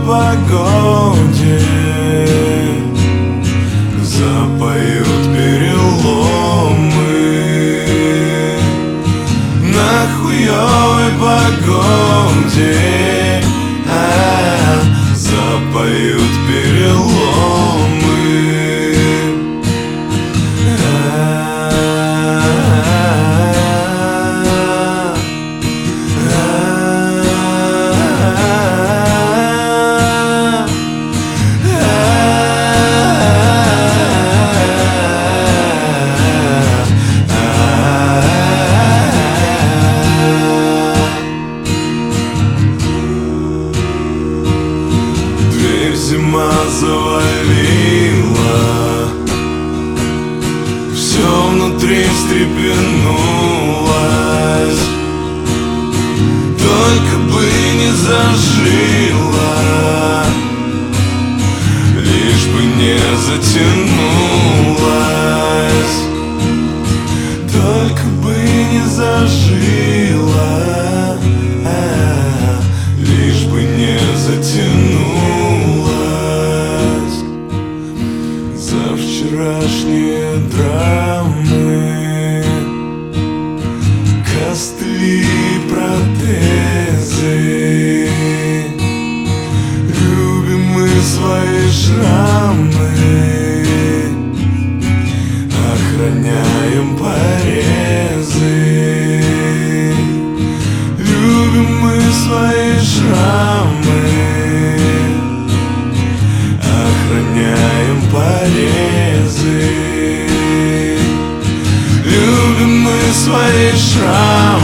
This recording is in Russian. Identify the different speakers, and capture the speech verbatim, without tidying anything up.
Speaker 1: погоде запоют переломы. На хуёвой погоде а, запоют переломы. Зима завалила, все внутри встрепенулось. Только бы не зажило, лишь бы не затянулось. Только бы не зажило, а, лишь бы не затянулось. За вчерашние драмы, костыли, протезы, любим мы свои шрамы, охраняем порезы. Любим мы свои шрамы, охраняем порезы. Любим мы свои шрамы.